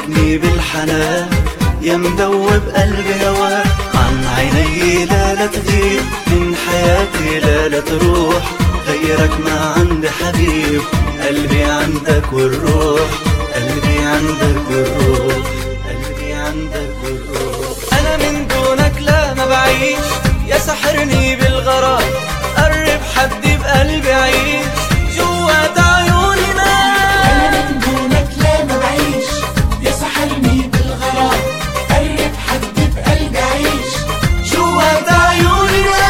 ماسكني بالحنان يا مدوب قلبي هواك، عن عيني لا تغيب من حياتي لا تروح، غيرك ما عندي حبيب، قلبي عندك والروح، قلبي عندك والروح، قلبي عندك والروح. أنا من دونك لا ما بعيش، يا سحرني بالغرام، قرب حدي بقلبي عيش جوات عيوننا. أنا من دونك لا ما بعيش، يا سحرني بالغرام، قرب حدي بقلبي عيش جوات عيوننا.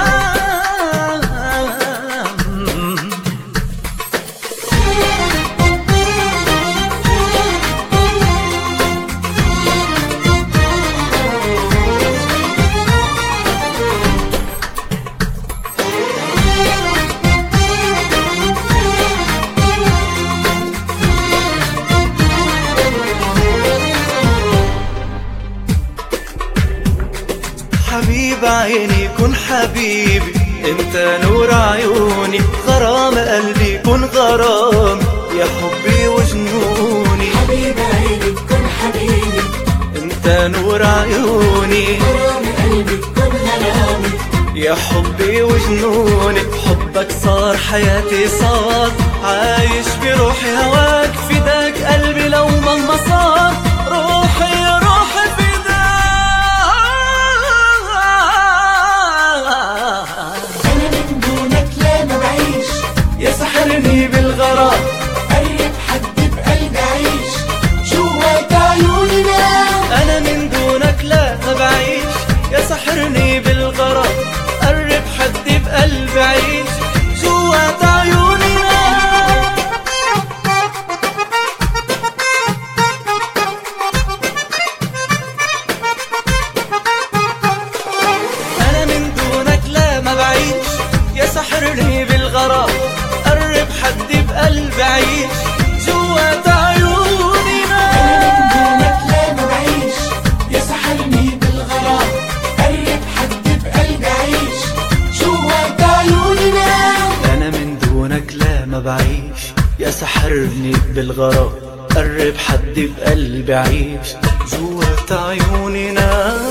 حبيب عيني كن حبيبي، انت نور عيوني، غرام قلبي كن غرام، يا حبي وجنوني. حبيب عيني كن حبيبي، انت نور عيوني، غرام قلبي كن غرامي، يا حبي وجنوني. حبك صار حياتي، صار عايش بروحي هواك، فداك قلبي لو مهما صار، روحي روحي فداك. أنا من دونك لا ما بعيش، يا سحرني بالغرام، قرب حدي بقلبي عيش جوات عيوننا. أنا من دونك لا ما بعيش، يا سحرني بالغرام، قرب حدي بقلبي عيش جوات عيوننا. أنا من دونك لا ما بعيش، يا سحرني بالغرام، قرب حدي بقلبي عيش جوات عيوننا. أنا من دونك لا ما بعيش، يا سحرني بالغرام، قرب حدي بقلبي عيش جوات عيوننا. أنا من دونك لا ما بعيش، يا سحرني بالغرام، قرب حدي بقلبي عيش جوات عيوننا.